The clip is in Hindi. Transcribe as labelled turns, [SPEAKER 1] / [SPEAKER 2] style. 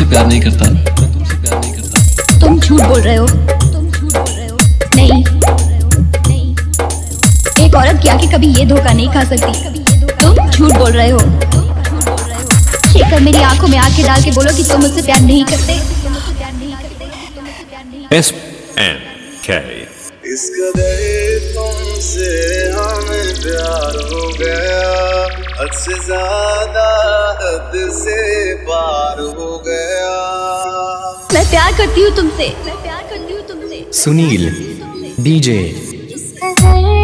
[SPEAKER 1] प्यार नहीं करता, मैं तुमसे प्यार नहीं करता।
[SPEAKER 2] तुम झूठ बोल रहे हो, तुम झूठ बोल रहे हो। नहीं, एक औरत क्या कि कभी ये धोखा नहीं खा सकती। तुम झूठ बोल रहे हो। शेखर, मेरी आंखों में आंखें डाल के बोलो कि तुम मुझसे प्यार नहीं करते।
[SPEAKER 3] SNK।
[SPEAKER 4] इस कदर तुमसे हमें प्यार हो गया, हद से ज्यादा हद से पार हो गया।
[SPEAKER 2] मैं प्यार करती हूँ तुमसे, मैं प्यार करती हूँ तुमसे।
[SPEAKER 3] सुनील DJ।